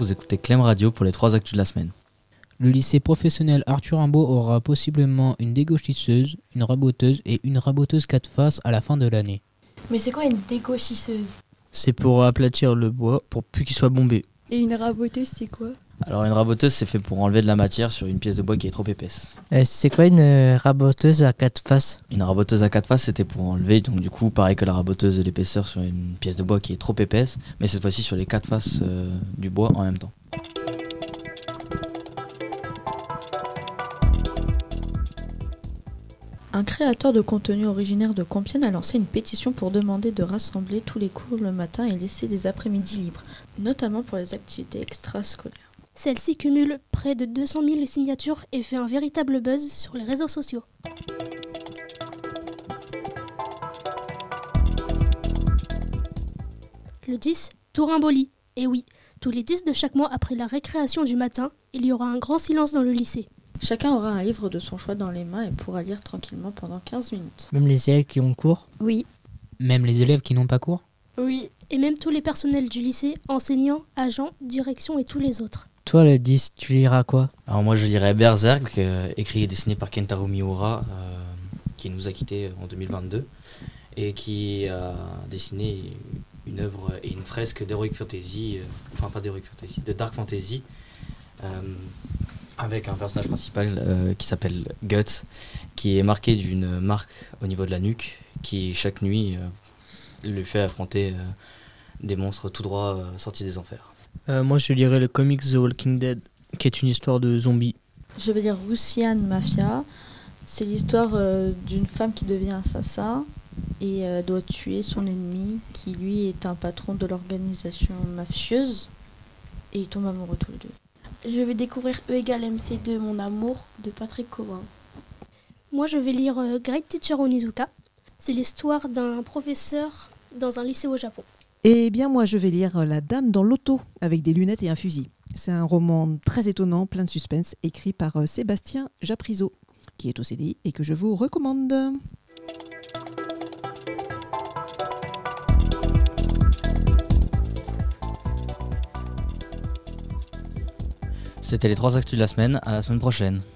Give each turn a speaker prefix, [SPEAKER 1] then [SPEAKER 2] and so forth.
[SPEAKER 1] vous écoutez Clem Radio pour les 3 actus de la semaine.
[SPEAKER 2] Le lycée professionnel Arthur Rimbaud aura possiblement une dégauchisseuse, une raboteuse et une raboteuse 4 faces à la fin de l'année.
[SPEAKER 3] Mais c'est quoi une dégauchisseuse ?
[SPEAKER 4] C'est pour aplatir le bois pour plus qu'il soit bombé.
[SPEAKER 5] Et une raboteuse, c'est quoi ?
[SPEAKER 1] Alors une raboteuse, c'est fait pour enlever de la matière sur une pièce de bois qui est trop épaisse.
[SPEAKER 6] C'est quoi une raboteuse à 4 faces ?
[SPEAKER 1] Une raboteuse à 4 faces, c'était pour enlever, donc du coup, pareil que la raboteuse, de l'épaisseur sur une pièce de bois qui est trop épaisse, mais cette fois-ci sur les 4 faces du bois en même temps.
[SPEAKER 7] Un créateur de contenu originaire de Compiègne a lancé une pétition pour demander de rassembler tous les cours le matin et laisser les après-midi libres, notamment pour les activités extrascolaires.
[SPEAKER 8] Celle-ci cumule près de 200 000 signatures et fait un véritable buzz sur les réseaux sociaux. Le 10, Tourimboli. Et oui, tous les 10 de chaque mois après la récréation du matin, il y aura un grand silence dans le lycée.
[SPEAKER 7] Chacun aura un livre de son choix dans les mains et pourra lire tranquillement pendant 15 minutes.
[SPEAKER 6] Même les élèves qui ont cours ?
[SPEAKER 5] Oui.
[SPEAKER 2] Même les élèves qui n'ont pas cours ?
[SPEAKER 3] Oui.
[SPEAKER 8] Et même tous les personnels du lycée, enseignants, agents, direction et tous les autres.
[SPEAKER 6] Toi, le 10, tu liras quoi ?
[SPEAKER 1] Alors moi je lirais Berserk, écrit et dessiné par Kentaro Miura, qui nous a quittés en 2022, et qui a dessiné une œuvre et une fresque d'Heroic Fantasy, de Dark Fantasy, avec un personnage principal qui s'appelle Guts, qui est marqué d'une marque au niveau de la nuque, qui chaque nuit lui fait affronter des monstres tout droit sortis des enfers.
[SPEAKER 4] Moi je lirais le comics The Walking Dead, qui est une histoire de zombies.
[SPEAKER 7] Je vais lire Russian Mafia. C'est l'histoire d'une femme qui devient assassin et doit tuer son ennemi, qui lui est un patron de l'organisation mafieuse, et ils tombent amoureux tous les deux.
[SPEAKER 3] Je vais découvrir E = MC2, Mon amour, de Patrick Covin.
[SPEAKER 8] Moi, je vais lire Great Teacher Onizuka. C'est l'histoire d'un professeur dans un lycée au Japon.
[SPEAKER 9] Eh bien, moi, je vais lire La Dame dans l'auto, avec des lunettes et un fusil. C'est un roman très étonnant, plein de suspense, écrit par Sébastien Japrisot, qui est au CDI et que je vous recommande.
[SPEAKER 1] C'était les 3 actus de la semaine, à la semaine prochaine.